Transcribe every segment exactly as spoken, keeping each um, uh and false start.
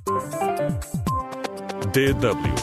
D W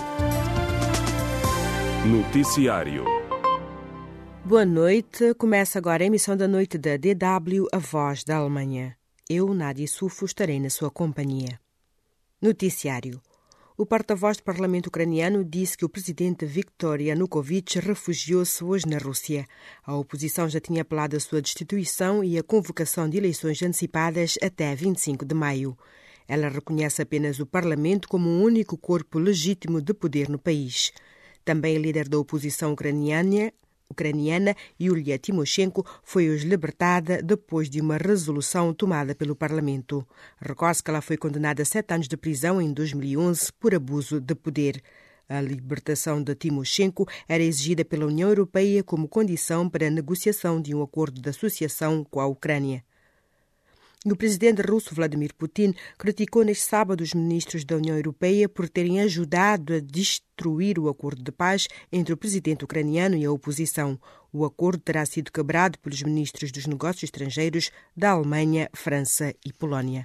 Noticiário. Boa noite. Começa agora a emissão da noite da D W, a voz da Alemanha. Eu, Nádia Sufo, estarei na sua companhia. Noticiário. O porta-voz do Parlamento ucraniano disse que o presidente Viktor Yanukovych refugiou-se hoje na Rússia. A oposição já tinha apelado a sua destituição e a convocação de eleições antecipadas até vinte e cinco de maio. Ela reconhece apenas o Parlamento como o único corpo legítimo de poder no país. Também a líder da oposição ucraniana, ucraniana Yulia Tymoshenko, foi hoje libertada depois de uma resolução tomada pelo Parlamento. Recorde-se que ela foi condenada a sete anos de prisão em dois mil e onze por abuso de poder. A libertação de Tymoshenko era exigida pela União Europeia como condição para a negociação de um acordo de associação com a Ucrânia. O presidente russo Vladimir Putin criticou neste sábado os ministros da União Europeia por terem ajudado a destruir o acordo de paz entre o presidente ucraniano e a oposição. O acordo terá sido quebrado pelos ministros dos negócios estrangeiros da Alemanha, França e Polónia.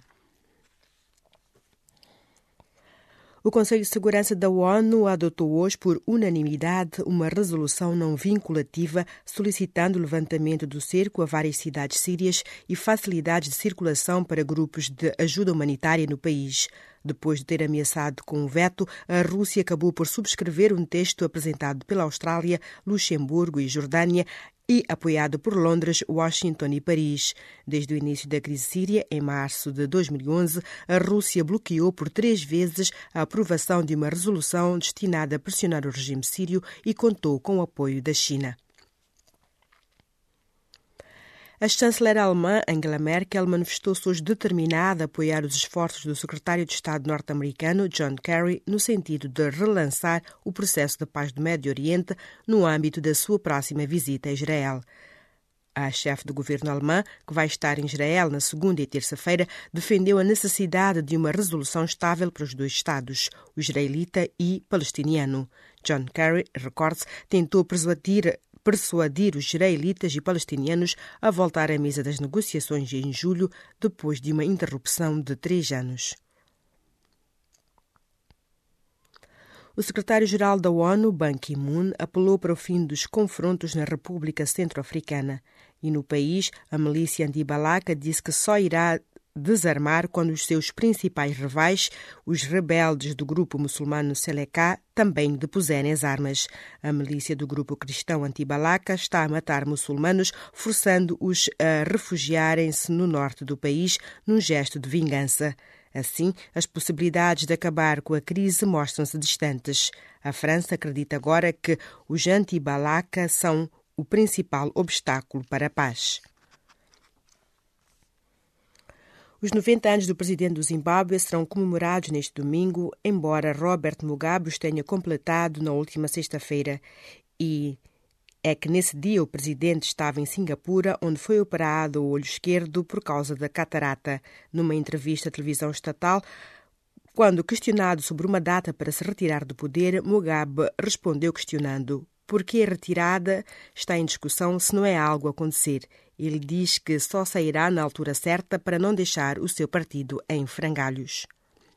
O Conselho de Segurança da ONU adotou hoje por unanimidade uma resolução não vinculativa solicitando o levantamento do cerco a várias cidades sírias e facilidades de circulação para grupos de ajuda humanitária no país. Depois de ter ameaçado com um veto, a Rússia acabou por subscrever um texto apresentado pela Austrália, Luxemburgo e Jordânia e apoiado por Londres, Washington e Paris. Desde o início da crise síria, em março de dois mil e onze, a Rússia bloqueou por três vezes a aprovação de uma resolução destinada a pressionar o regime sírio e contou com o apoio da China. A chanceler alemã Angela Merkel manifestou-se hoje determinada a apoiar os esforços do secretário de Estado norte-americano John Kerry no sentido de relançar o processo de paz do Médio Oriente no âmbito da sua próxima visita a Israel. A chefe do governo alemã, que vai estar em Israel na segunda e terça-feira, defendeu a necessidade de uma resolução estável para os dois Estados, o israelita e palestiniano. John Kerry, recorde-se, tentou persuadir persuadir os israelitas e palestinianos a voltar à mesa das negociações em julho, depois de uma interrupção de três anos. O secretário-geral da ONU, Ban Ki-moon, apelou para o fim dos confrontos na República Centro-Africana. E no país, a milícia anti-Balaka disse que só irá desarmar quando os seus principais rivais, os rebeldes do grupo muçulmano Seleka, também depuserem as armas. A milícia do grupo cristão anti-Balaka está a matar muçulmanos, forçando-os a refugiarem-se no norte do país num gesto de vingança. Assim, as possibilidades de acabar com a crise mostram-se distantes. A França acredita agora que os anti-Balaka são o principal obstáculo para a paz. Os noventa anos do presidente do Zimbábue serão comemorados neste domingo, embora Robert Mugabe os tenha completado na última sexta-feira. E é que nesse dia o presidente estava em Singapura, onde foi operado o olho esquerdo por causa da catarata. Numa entrevista à televisão estatal, quando questionado sobre uma data para se retirar do poder, Mugabe respondeu questionando: por que a retirada está em discussão se não é algo a acontecer? Ele diz que só sairá na altura certa para não deixar o seu partido em frangalhos.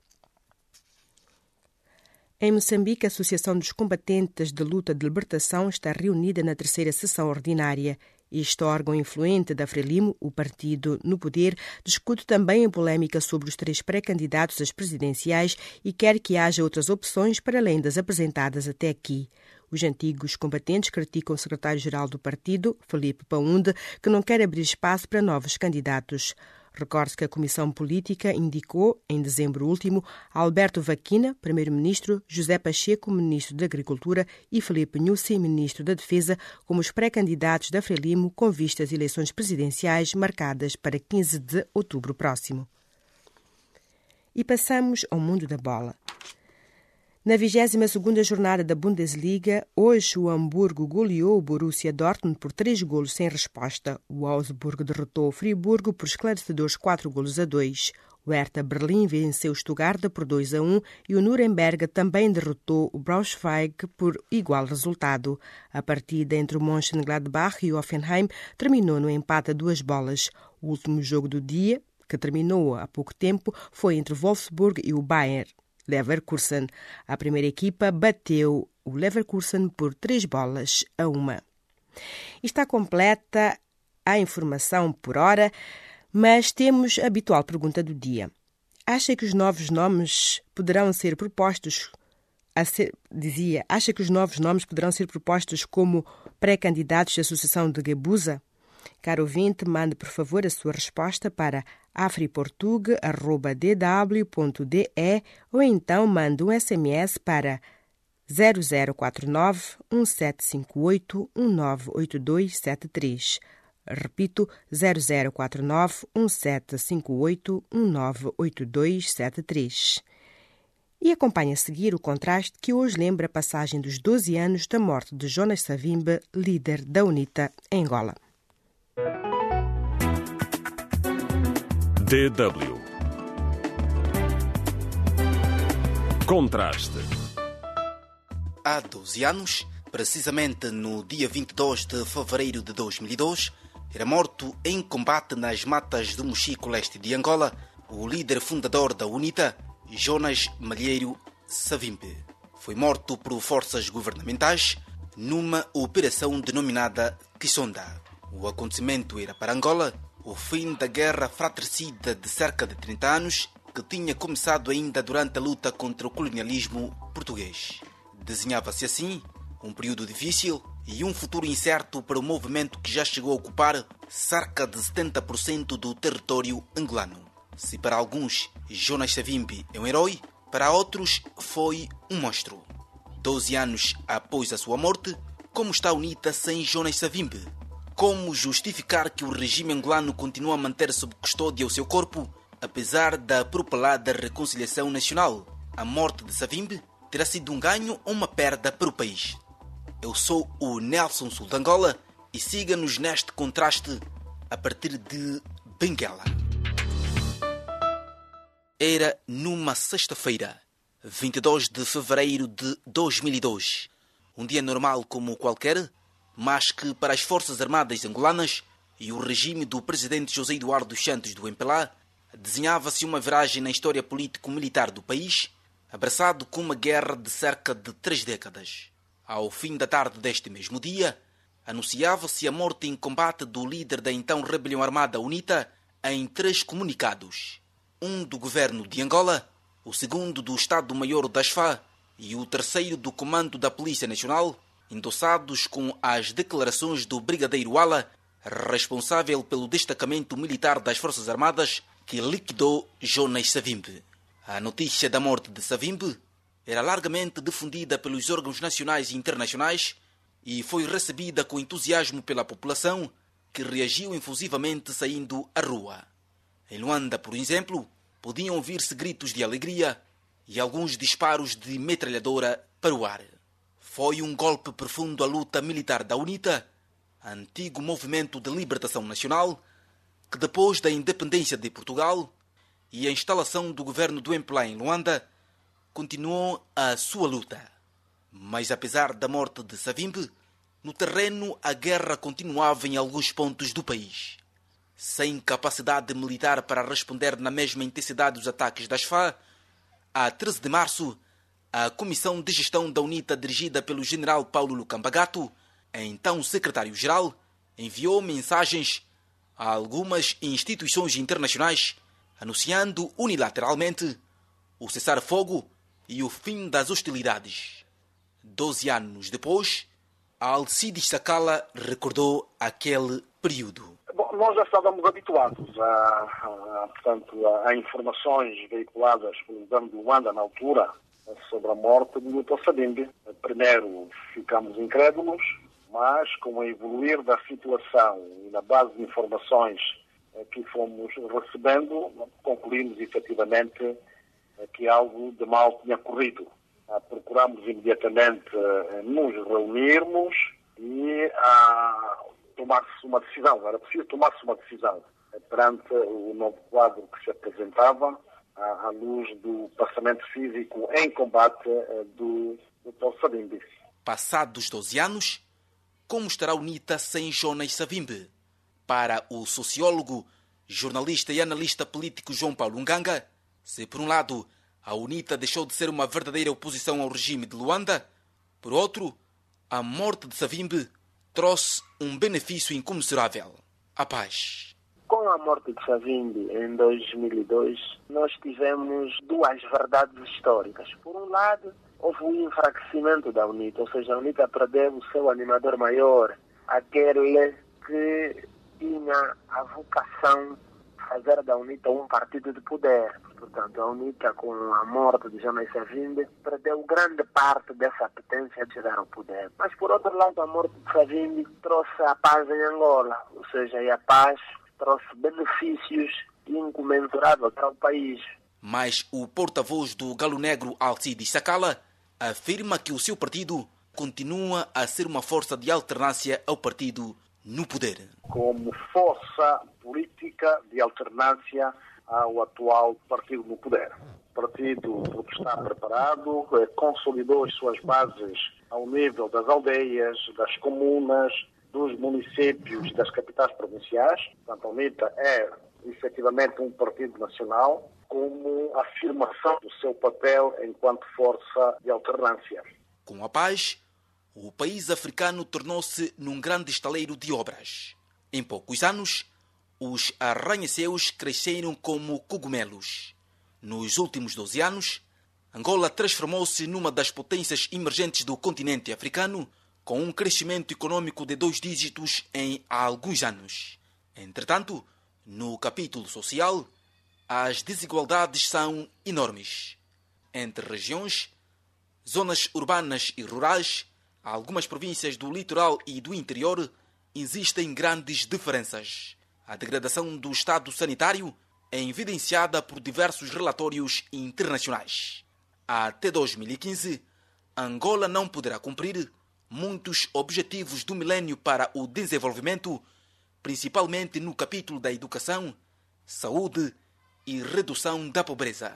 Em Moçambique, a Associação dos Combatentes de Luta de Libertação está reunida na terceira sessão ordinária. Este órgão influente da Frelimo, o partido no poder, discute também a polêmica sobre os três pré-candidatos às presidenciais e quer que haja outras opções para além das apresentadas até aqui. Os antigos combatentes criticam o secretário-geral do partido, Filipe Paunde, que não quer abrir espaço para novos candidatos. Recorde-se que a Comissão Política indicou, em dezembro último, Alberto Vaquina, primeiro-ministro, José Pacheco, ministro da Agricultura, e Filipe Nyusi, ministro da Defesa, como os pré-candidatos da Frelimo com vista às eleições presidenciais marcadas para quinze de outubro próximo. E passamos ao mundo da bola. Na vigésima segunda jornada da Bundesliga, hoje o Hamburgo goleou o Borussia Dortmund por três golos sem resposta. O Augsburgo derrotou o Friburgo por esclarecedores quatro golos a dois. O Hertha Berlim venceu o Stuttgart por dois a um e o Nuremberg também derrotou o Braunschweig por igual resultado. A partida entre o Mönchengladbach e o Hoffenheim terminou no empate a duas bolas. O último jogo do dia, que terminou há pouco tempo foi entre o Wolfsburg e o Bayer Leverkusen. A primeira equipa bateu o Leverkusen por três bolas a uma. Está completa a informação por hora, mas temos a habitual pergunta do dia. Acha que os novos nomes poderão ser propostos a ser, dizia, acha que os novos nomes poderão ser propostos como pré-candidatos da Associação de Gebusa? Caro ouvinte, mande por favor a sua resposta para afriportug arroba d w ponto d e ou então mande um S M S para zero zero quatro nove um sete cinco oito um nove oito dois sete três. Repito, zero zero quatro nove um sete cinco oito um nove oito dois sete três. E acompanhe a seguir o contraste que hoje lembra a passagem dos doze anos da morte de Jonas Savimbi, líder da UNITA em Angola. D W Contraste. Há doze anos, precisamente no dia vinte e dois de fevereiro de dois mil e dois, era morto em combate nas matas do Mochico Leste de Angola o líder fundador da UNITA, Jonas Malheiro Savimbi. Foi morto por forças governamentais numa operação denominada Kisonda. O acontecimento era para Angola o fim da guerra fratricida de cerca de trinta anos que tinha começado ainda durante a luta contra o colonialismo português. Desenhava-se assim um período difícil e um futuro incerto para o movimento que já chegou a ocupar cerca de setenta por cento do território angolano. Se para alguns Jonas Savimbi é um herói, para outros foi um monstro. Doze anos após a sua morte, como está a UNITA sem Jonas Savimbi? Como justificar que o regime angolano continua a manter sob custódia o seu corpo, apesar da propalada reconciliação nacional? A morte de Savimbi terá sido um ganho ou uma perda para o país? Eu sou o Nelson Sul de Angola e siga-nos neste contraste a partir de Benguela. Era numa sexta-feira, vinte e dois de fevereiro de dois mil e dois. Um dia normal como qualquer, mas que para as Forças Armadas angolanas e o regime do presidente José Eduardo Santos do M P L A desenhava-se uma viragem na história político-militar do país, abraçado com uma guerra de cerca de três décadas. Ao fim da tarde deste mesmo dia, anunciava-se a morte em combate do líder da então rebelião armada UNITA em três comunicados. Um do governo de Angola, o segundo do Estado-Maior da F A e o terceiro do Comando da Polícia Nacional, endossados com as declarações do brigadeiro Ala, responsável pelo destacamento militar das Forças Armadas que liquidou Jonas Savimbi. A notícia da morte de Savimbi era largamente difundida pelos órgãos nacionais e internacionais e foi recebida com entusiasmo pela população, que reagiu efusivamente saindo à rua. Em Luanda, por exemplo, podiam ouvir-se gritos de alegria e alguns disparos de metralhadora para o ar. Foi um golpe profundo à luta militar da UNITA, antigo movimento de libertação nacional, que depois da independência de Portugal e a instalação do governo do M P L A em Luanda, continuou a sua luta. Mas apesar da morte de Savimbi, no terreno a guerra continuava em alguns pontos do país. Sem capacidade militar para responder na mesma intensidade dos ataques das F A, a treze de março, a Comissão de Gestão da UNITA, dirigida pelo general Paulo Lucambagato, então secretário-geral, enviou mensagens a algumas instituições internacionais anunciando unilateralmente o cessar-fogo e o fim das hostilidades. Doze anos depois, Alcides Sakala recordou aquele período. Bom, nós já estávamos habituados a, a, portanto, a, a informações veiculadas pelo governo de Luanda na altura sobre a morte do doutor Savimbi. Primeiro ficamos incrédulos, mas com o evoluir da situação e na base de informações que fomos recebendo, concluímos efetivamente que algo de mal tinha ocorrido. Procuramos imediatamente nos reunirmos e a tomar-se uma decisão. Era preciso tomar-se uma decisão perante o novo quadro que se apresentava à luz do passamento físico em combate do doutor Savimbi. Passados doze anos, como estará a UNITA sem Jonas Savimbi? Para o sociólogo jornalista e analista político João Paulo Nganga, se por um lado a UNITA deixou de ser uma verdadeira oposição ao regime de Luanda, por outro, a morte de Savimbi trouxe um benefício incomensurável: a paz. Com a morte de Savimbi em dois mil e dois, nós tivemos duas verdades históricas. Por um lado, houve um enfraquecimento da UNITA, ou seja, a UNITA perdeu o seu animador maior, aquele que tinha a vocação de fazer da UNITA um partido de poder. Portanto, a UNITA, com a morte de Jonas Savimbi, perdeu grande parte dessa apetência de chegar ao poder. Mas, por outro lado, a morte de Savimbi trouxe a paz em Angola, ou seja, e a paz trouxe benefícios incomensuráveis para o país. Mas o porta-voz do Galo Negro, Alcides Sakala, afirma que o seu partido continua a ser uma força de alternância ao partido no poder. Como força política de alternância ao atual partido no poder. O partido está preparado, consolidou as suas bases ao nível das aldeias, das comunas, dos municípios, das capitais provinciais. Portanto, a UNITA é efetivamente um partido nacional, como afirmação do seu papel enquanto força de alternância. Com a paz, o país africano tornou-se num grande estaleiro de obras. Em poucos anos, os arranha-céus cresceram como cogumelos. Nos últimos doze anos, Angola transformou-se numa das potências emergentes do continente africano, com um crescimento econômico de dois dígitos em alguns anos. Entretanto, no capítulo social, as desigualdades são enormes. Entre regiões, zonas urbanas e rurais, algumas províncias do litoral e do interior, existem grandes diferenças. A degradação do estado sanitário é evidenciada por diversos relatórios internacionais. Até dois mil e quinze, Angola não poderá cumprir muitos objetivos do milénio para o desenvolvimento, principalmente no capítulo da educação, saúde e redução da pobreza.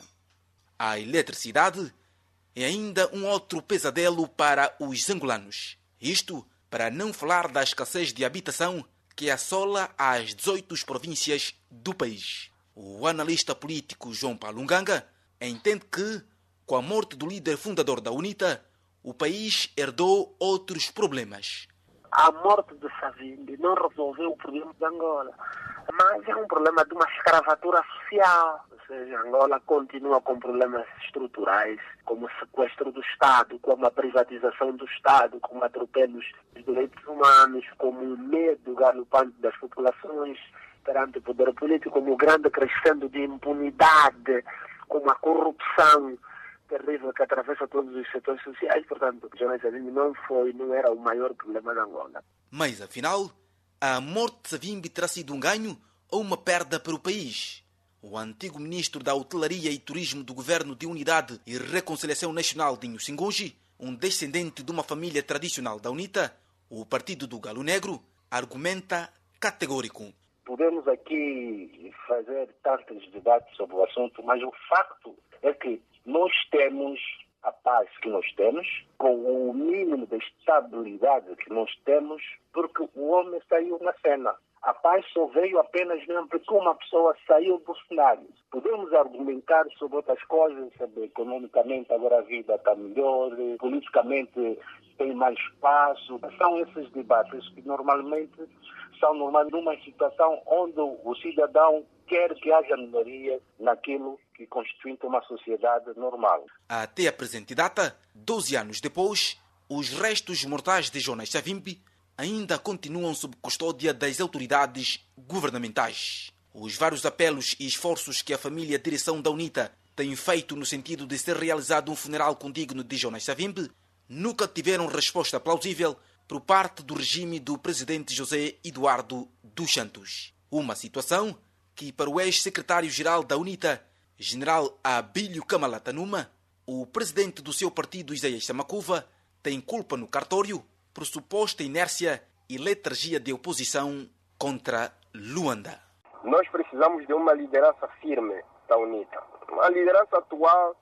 A eletricidade é ainda um outro pesadelo para os angolanos. Isto para não falar da escassez de habitação que assola as dezoito províncias do país. O analista político João Paulo Nganga entende que, com a morte do líder fundador da UNITA, o país herdou outros problemas. A morte de Savimbi não resolveu o problema de Angola, mas é um problema de uma escravatura social. Ou seja, Angola continua com problemas estruturais, como o sequestro do Estado, como a privatização do Estado, como atropelos dos direitos humanos, como o medo galopante das populações perante o poder político, como o grande crescendo de impunidade, como a corrupção terrível que atravessa todos os setores sociais. Portanto, Jonas Savimbi não foi, não era o maior problema da Angola. Mas, afinal, a morte de Savimbi terá sido um ganho ou uma perda para o país? O antigo ministro da Hotelaria e Turismo do Governo de Unidade e Reconciliação Nacional, Dinho Singonji, um descendente de uma família tradicional da UNITA, o Partido do Galo Negro, argumenta categórico. Podemos aqui fazer tantos debates sobre o assunto, mas o facto é que nós temos a paz que nós temos, com o mínimo de estabilidade que nós temos, porque o homem saiu na cena. A paz só veio apenas mesmo porque uma pessoa saiu do cenário. Podemos argumentar sobre outras coisas, sabe, economicamente agora a vida está melhor, politicamente tem mais espaço. São esses debates que normalmente são normais numa situação onde o cidadão quer que haja melhoria naquilo que constitui uma sociedade normal. Até a presente data, doze anos depois, os restos mortais de Jonas Savimbi ainda continuam sob custódia das autoridades governamentais. Os vários apelos e esforços que a família e a direção da UNITA têm feito no sentido de ser realizado um funeral condigno de Jonas Savimbi nunca tiveram resposta plausível por parte do regime do presidente José Eduardo dos Santos. Uma situação que, para o ex-secretário-geral da UNITA, general Abílio Camalata Numa, o presidente do seu partido, Isaías Samakuva, tem culpa no cartório por suposta inércia e letargia de oposição contra Luanda. Nós precisamos de uma liderança firme da UNITA. A liderança atual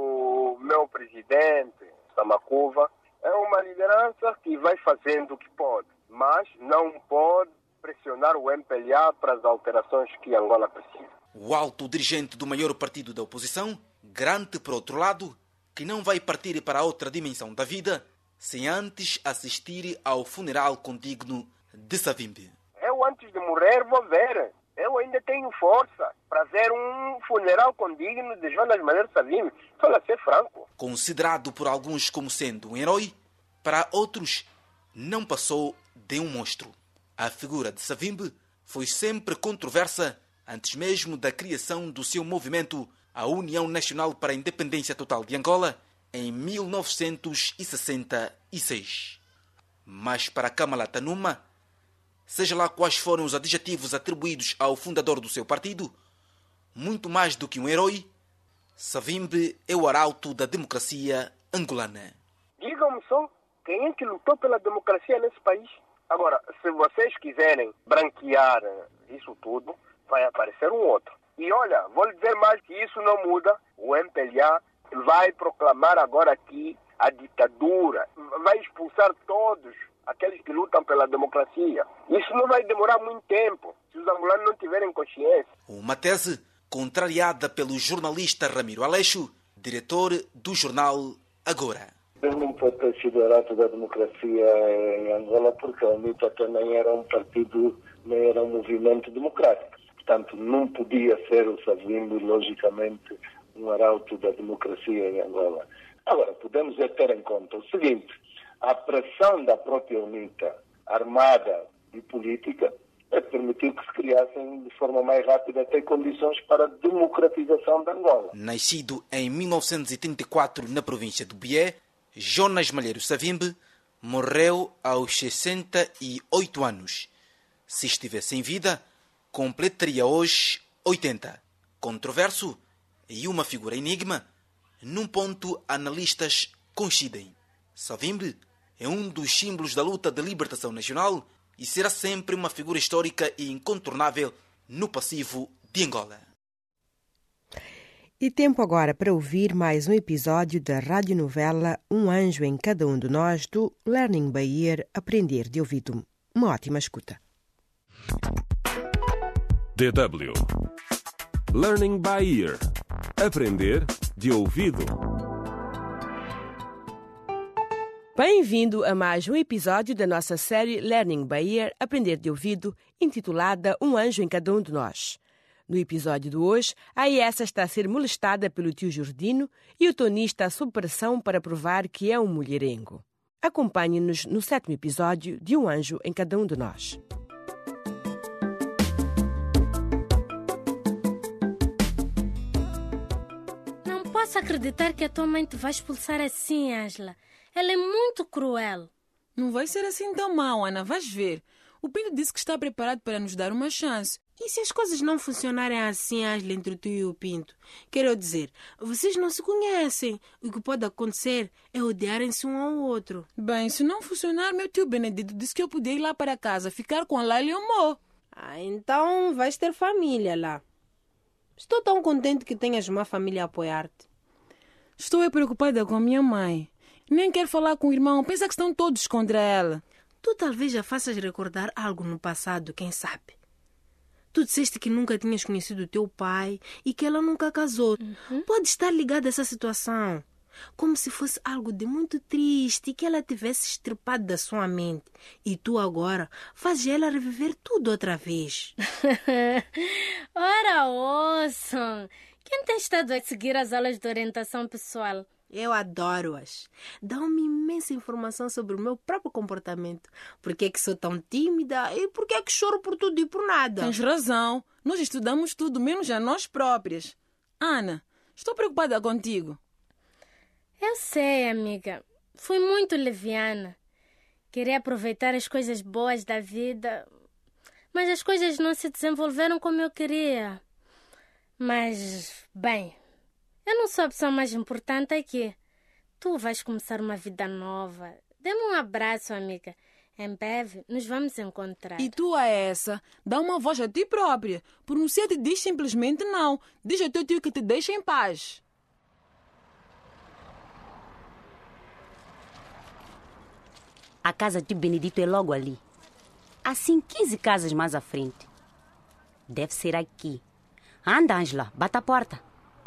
do meu presidente, Samakuva, é uma liderança que vai fazendo o que pode, mas não pode pressionar o M P L A para as alterações que Angola precisa. O alto dirigente do maior partido da oposição garante, por outro lado, que não vai partir para outra dimensão da vida sem antes assistir ao funeral condigno de Savimbi. Eu, antes de morrer, vou ver. Eu ainda tenho força para ver um funeral condigno de Jonas Malheiro Savimbi. Fala ser franco. Considerado por alguns como sendo um herói, para outros não passou de um monstro. A figura de Savimbi foi sempre controversa antes mesmo da criação do seu movimento, a União Nacional para a Independência Total de Angola, em mil novecentos e sessenta e seis. Mas para Kamalata Numa, seja lá quais foram os adjetivos atribuídos ao fundador do seu partido, muito mais do que um herói, Savimbi é o arauto da democracia angolana. Digam-me só, quem é que lutou pela democracia nesse país? Agora, se vocês quiserem branquear isso tudo, vai aparecer um outro. E olha, vou lhe dizer mais que isso não muda. O M P L A vai proclamar agora aqui a ditadura, vai expulsar todos aqueles que lutam pela democracia. Isso não vai demorar muito tempo, se os angolanos não tiverem consciência. Uma tese contrariada pelo jornalista Ramiro Aleixo, diretor do jornal Agora. Eu não pode ter sido arauto da democracia em Angola porque a UNITA também era um partido, nem era um movimento democrático. Portanto, não podia ser o Savimbi, logicamente, um arauto da democracia em Angola. Agora, podemos é ter em conta o seguinte: a pressão da própria UNITA, armada e política, é permitiu que se criassem de forma mais rápida até condições para a democratização de Angola. Nascido em mil novecentos e trinta e quatro na província do Bié, Jonas Malheiro Savimbi morreu aos sessenta e oito anos. Se estivesse em vida, completaria hoje oitenta. Controverso e uma figura enigma, num ponto analistas coincidem. Savimbi é um dos símbolos da luta de libertação nacional e será sempre uma figura histórica e incontornável no passivo de Angola. E tempo agora para ouvir mais um episódio da radionovela Um Anjo em Cada Um de Nós, do Learning by Ear, Aprender de Ouvido. Uma ótima escuta. D W Learning by Ear. Aprender de ouvido. Bem-vindo a mais um episódio da nossa série Learning by Ear, Aprender de Ouvido, intitulada Um Anjo em Cada Um de Nós. No episódio de hoje, a Iessa está a ser molestada pelo tio Jordino e o Tony está sob pressão para provar que é um mulherengo. Acompanhe-nos no sétimo episódio de Um Anjo em Cada Um de Nós. Não posso acreditar que a tua mãe te vai expulsar assim, Ângela. Ela é muito cruel. Não vai ser assim tão mal, Ana. Vais ver. O Pinto disse que está preparado para nos dar uma chance. E se as coisas não funcionarem assim, Ângela, entre tu e o Pinto? Quero dizer, vocês não se conhecem. O que pode acontecer é odiarem-se um ao outro. Bem, se não funcionar, meu tio Benedito disse que eu podia ir lá para casa, ficar com a Laila e o Mo. Ah, então vais ter família lá. Estou tão contente que tenhas uma família a apoiar-te. Estou é preocupada com a minha mãe. Nem quero falar com o irmão, pensa que estão todos contra ela. Tu talvez já faças recordar algo no passado, quem sabe? Tu disseste que nunca tinhas conhecido o teu pai e que ela nunca casou. Uhum. Pode estar ligada a essa situação. Como se fosse algo de muito triste e que ela tivesse estripado da sua mente. E tu agora fazes ela reviver tudo outra vez. Ora, ouçam! Quem tem estado a seguir as aulas de orientação pessoal? Eu adoro-as. Dão-me imensa informação sobre o meu próprio comportamento. Por que é que sou tão tímida e por que é que choro por tudo e por nada. Tens razão. Nós estudamos tudo, menos a nós próprias. Ana, estou preocupada contigo. Eu sei, amiga. Fui muito leviana. Queria aproveitar as coisas boas da vida, mas as coisas não se desenvolveram como eu queria. Mas, bem... Eu não sou a pessoa mais importante aqui. Tu vais começar uma vida nova. Dê-me um abraço, amiga. Em breve, nos vamos encontrar. E tu a essa, dá uma voz a ti própria. Pronuncia-te e diz simplesmente não. Diz ao teu tio que te deixa em paz. A casa de Benedito é logo ali. assim quinze casas mais à frente. Deve ser aqui. Anda, Ângela, bata a porta.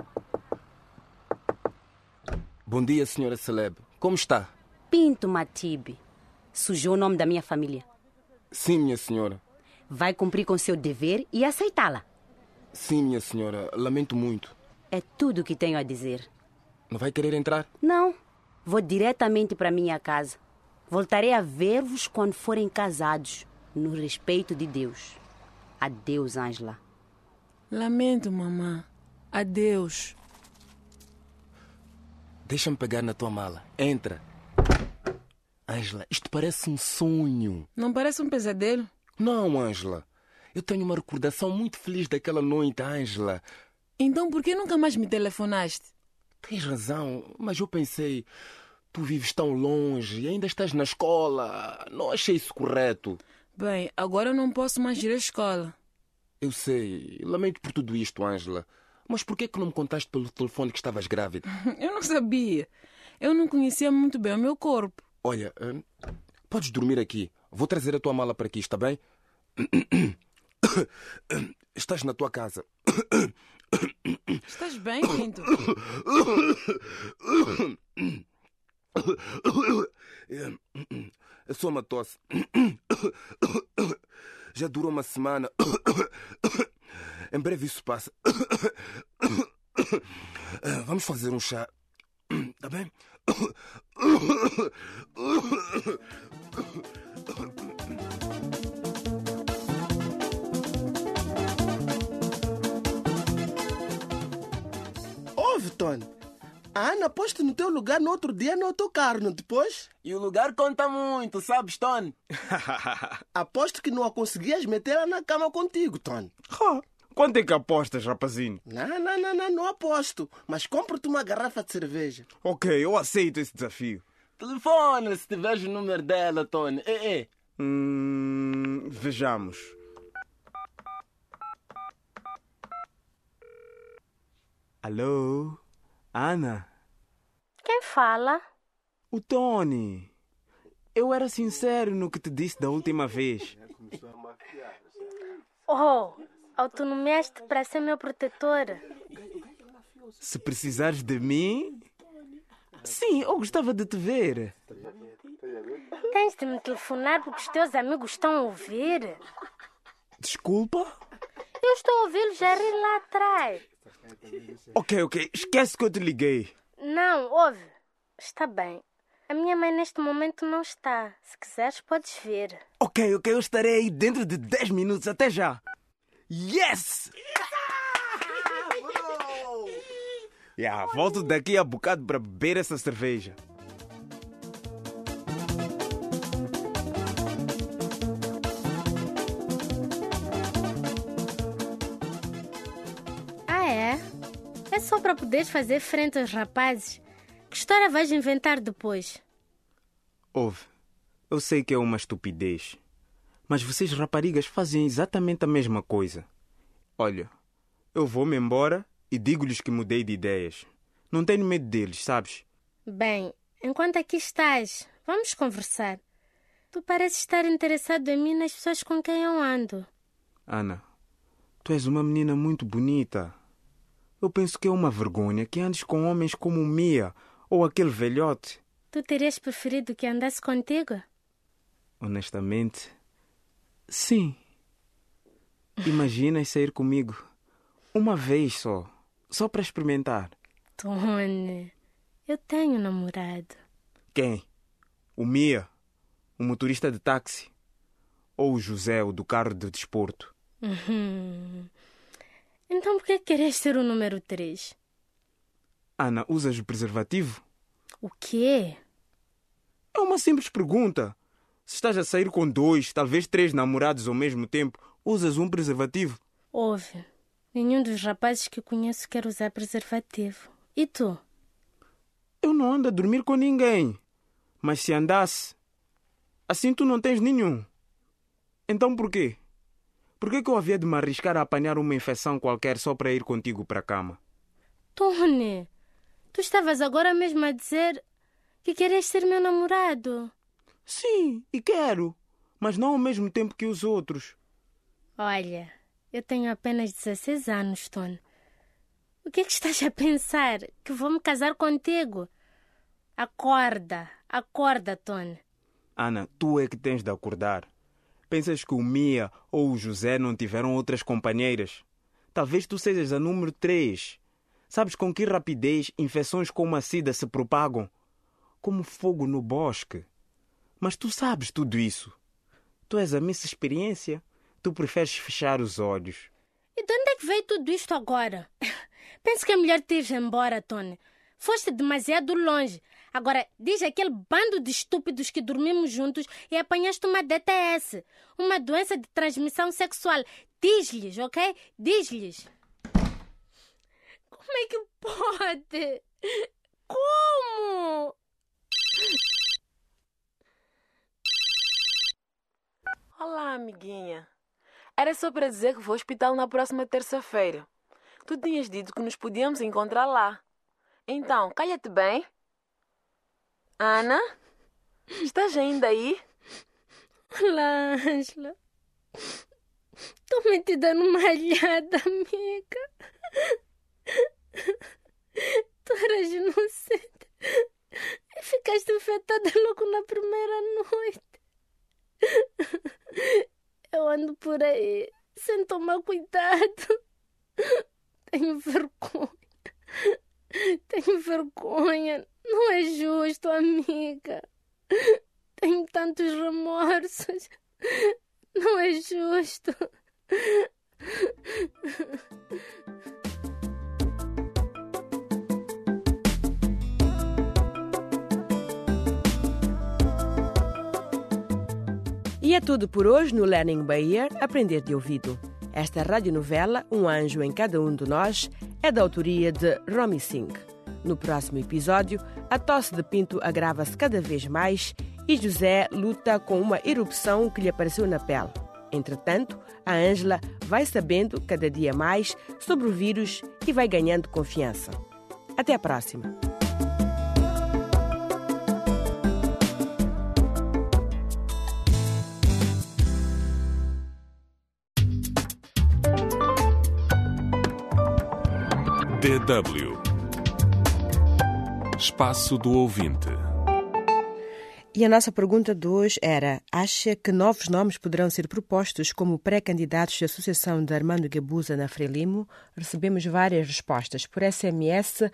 Bom dia, senhora Celeb. Como está? Pinto Matibe. Sujou o nome da minha família. Sim, minha senhora. Vai cumprir com seu dever e aceitá-la. Sim, minha senhora. Lamento muito. É tudo o que tenho a dizer. Não vai querer entrar? Não. Vou diretamente para minha casa. Voltarei a ver-vos quando forem casados, no respeito de Deus. Adeus, Ângela. Lamento, mamã. Adeus. Deixa-me pegar na tua mala. Entra. Ângela, isto parece um sonho. Não parece um pesadelo? Não, Ângela. Eu tenho uma recordação muito feliz daquela noite, Ângela. Então por que nunca mais me telefonaste? Tens razão, mas eu pensei... Tu vives tão longe e ainda estás na escola. Não achei isso correto. Bem, agora eu não posso mais ir à escola. Eu sei. Lamento por tudo isto, Ângela. Mas por que que não me contaste pelo telefone que estavas grávida? Eu não sabia. Eu não conhecia muito bem o meu corpo. Olha, hum, podes dormir aqui. Vou trazer a tua mala para aqui, está bem? Estás na tua casa. Estás bem, Pinto? É só uma tosse. Já durou uma semana. Em breve isso passa. Vamos fazer um chá. Tá bem? Ouve, Tony. A Ana poste no teu lugar no outro dia no autocarro, não te pôs? E o lugar conta muito, sabes, Tony? Aposto que não a conseguias meter ela na cama contigo, Tony. Oh, quanto é que apostas, rapazinho? Não, não, não, não, não aposto. Mas compra-te uma garrafa de cerveja. Ok, eu aceito esse desafio. Telefona se tiveres o número dela, Tony. É, é. Hum, vejamos. Alô? Ana? Quem fala? O Tony. Eu era sincero no que te disse da última vez. Oh, autonomiaste para ser meu protetor. Se precisares de mim... Sim, eu gostava de te ver. Tens de me telefonar porque os teus amigos estão a ouvir. Desculpa? Eu estou a ouvi-los a rir lá atrás. Ok, ok. Esquece que eu te liguei. Não, ouve. Está bem. A minha mãe neste momento não está. Se quiseres, podes ver. Ok, ok. Eu estarei aí dentro de dez minutos. Até já. Yes! Yeah, volto daqui a bocado para beber essa cerveja. Ah, é? É só para poderes fazer frente aos rapazes? Que história vais inventar depois? Ouve, eu sei que é uma estupidez, mas vocês raparigas fazem exatamente a mesma coisa. Olha, eu vou-me embora e digo-lhes que mudei de ideias. Não tenho medo deles, sabes? Bem, enquanto aqui estás, vamos conversar. Tu pareces estar interessado em mim e nas pessoas com quem eu ando. Ana, tu és uma menina muito bonita. Eu penso que é uma vergonha que andes com homens como o Mia ou aquele velhote. Tu terias preferido que andasse contigo? Honestamente, sim. Imaginas sair comigo uma vez só, só para experimentar. Tony, eu tenho namorado. Quem? O Mia, o motorista de táxi? Ou o José, o do carro de desporto? Uhum. Então por que queres ser o número três? Ana, usas o preservativo? O quê? É uma simples pergunta. Se estás a sair com dois, talvez três namorados ao mesmo tempo, usas um preservativo? Ouve, nenhum dos rapazes que conheço quer usar preservativo. E tu? Eu não ando a dormir com ninguém. Mas se andasse, assim tu não tens nenhum. Então por quê? Por que que eu havia de me arriscar a apanhar uma infecção qualquer só para ir contigo para a cama? Tony, tu estavas agora mesmo a dizer que querias ser meu namorado. Sim, e quero. mas não ao mesmo tempo que os outros. Olha, eu tenho apenas dezesseis anos, Tony. O que é que estás a pensar? Que vou me casar contigo? Acorda, acorda, Tony. Ana, tu é que tens de acordar. Pensas que o Mia ou o José não tiveram outras companheiras? Talvez tu sejas a número três. Sabes com que rapidez infecções como a sida se propagam? Como fogo no bosque. Mas tu sabes tudo isso. Tu és a Miss Experiência. Tu preferes fechar os olhos. E de onde é que veio tudo isto agora? Penso que é melhor te ir embora, Tony. Foste demasiado longe. Agora, diz aquele bando de estúpidos que dormimos juntos e apanhaste uma D T S. Uma doença de transmissão sexual. Diz-lhes, ok? Diz-lhes. Como é que pode? Como? Olá, amiguinha. Era só para dizer que vou ao hospital na próxima terça-feira. Tu tinhas dito que nos podíamos encontrar lá. Então, calha-te bem. Ana? Estás ainda aí? Olá, Ângela. Estou metida numa alhada, amiga. Tu eras inocente e ficaste infectada logo na primeira noite. Eu ando por aí sem tomar cuidado. Tenho vergonha. Tenho vergonha. Não é justo, amiga. Tenho tantos remorsos. Não é justo. E é tudo por hoje no Learning by Ear, Aprender de Ouvido. Esta radionovela, Um Anjo em Cada Um de Nós, é da autoria de Romy Singh. No próximo episódio, a tosse de Pinto agrava-se cada vez mais e José luta com uma erupção que lhe apareceu na pele. Entretanto, a Ângela vai sabendo cada dia mais sobre o vírus e vai ganhando confiança. Até a próxima! D W Espaço do Ouvinte. E a nossa pergunta de hoje era: acha que novos nomes poderão ser propostos como pré-candidatos da Associação de Armando Guebuza na Frelimo? Recebemos várias respostas. Por S M S,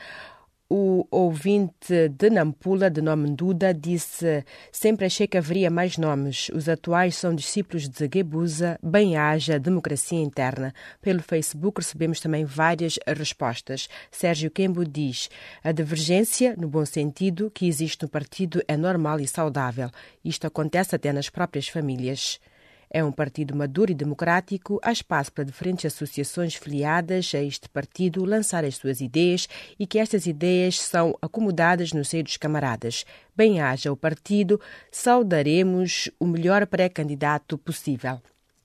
o ouvinte de Nampula, de nome Duda, disse: sempre achei que haveria mais nomes. Os atuais são discípulos de Guebuza, bem haja democracia interna. Pelo Facebook recebemos também várias respostas. Sérgio Kembo diz: a divergência, no bom sentido, que existe no partido é normal e saudável. Isto acontece até nas próprias famílias. É um partido maduro e democrático, há espaço para diferentes associações filiadas a este partido lançar as suas ideias e que estas ideias são acomodadas no seio dos camaradas. Bem haja o partido, saudaremos o melhor pré-candidato possível.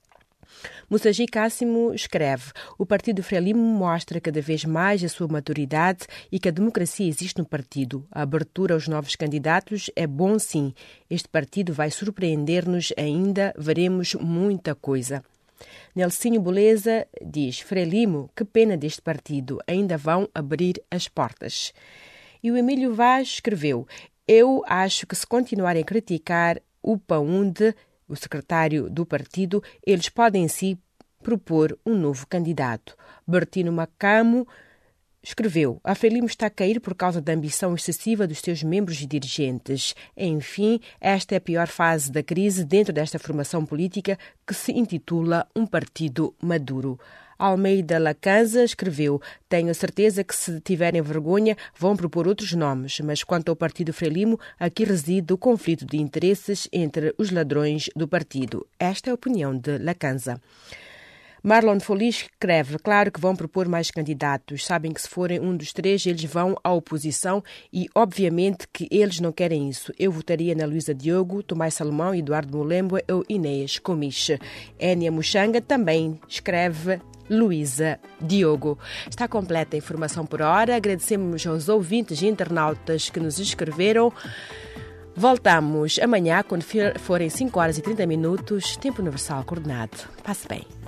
Mussagi Cássimo escreve: o Partido Frelimo mostra cada vez mais a sua maturidade e que a democracia existe no partido. A abertura aos novos candidatos é bom, sim. Este partido vai surpreender-nos ainda, veremos muita coisa. Nelsinho Boleza diz: Frelimo, que pena deste partido, ainda vão abrir as portas. E o Emílio Vaz escreveu: eu acho que se continuarem a criticar o Paunde, o secretário do partido, eles podem sim propor um novo candidato. Bertino Macamo escreveu: a Frelimo está a cair por causa da ambição excessiva dos seus membros e dirigentes. Enfim, esta é a pior fase da crise dentro desta formação política que se intitula um partido maduro. Almeida Lacanza escreveu: tenho a certeza que se tiverem vergonha vão propor outros nomes, mas quanto ao partido Frelimo, aqui reside o conflito de interesses entre os ladrões do partido. Esta é a opinião de Lacanza. Marlon Foliz escreve: claro que vão propor mais candidatos. Sabem que se forem um dos três, eles vão à oposição e, obviamente, que eles não querem isso. Eu votaria na Luísa Diogo, Tomás Salomão, Eduardo Mulembo ou Inês Comiche. Énia Muxanga também escreve Luísa Diogo. Está completa a informação por hora. Agradecemos aos ouvintes e internautas que nos escreveram. Voltamos amanhã quando forem cinco horas e trinta minutos, tempo universal coordenado. Passe bem.